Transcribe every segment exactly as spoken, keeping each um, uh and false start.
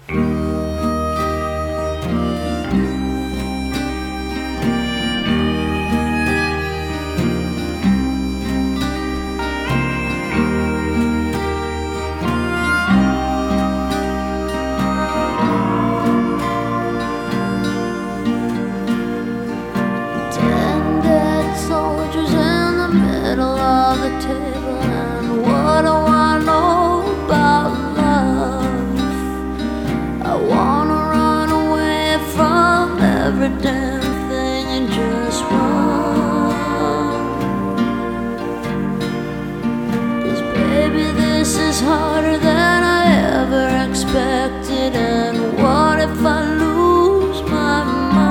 Table, and what do I know about love? I wanna run away from every damn thing and just run. 'Cause baby, this is harder than I ever expected. And what if I lose my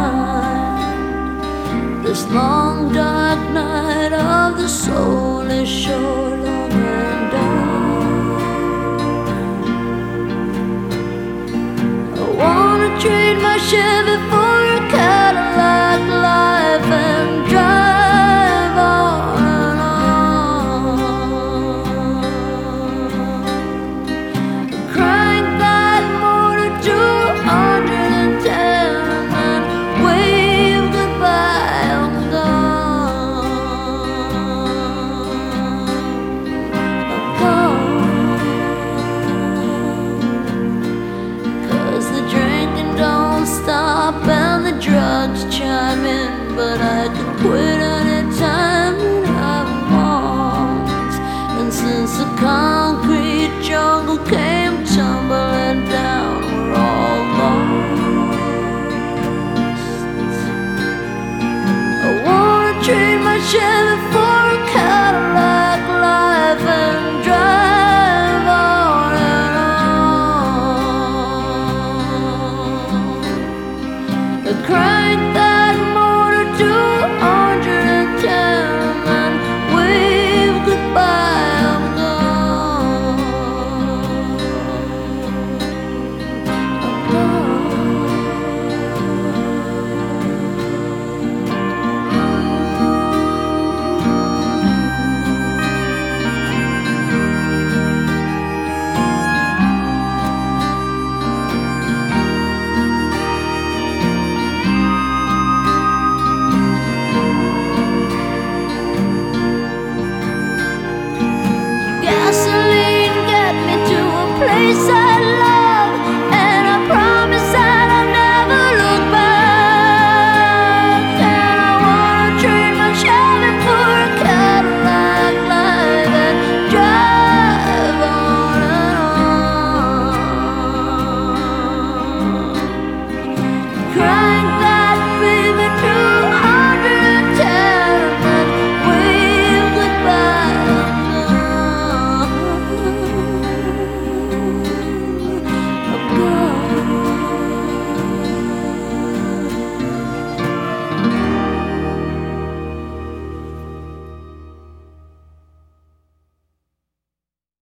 mind? This long dark night of the soul is short, long and dark. I wanna trade my Chevy for a Cadillac life and drive on and on. Crank that motor to a hundred and ten and wave goodbye, I'm gone. Stop and the drugs chime in, but I could quit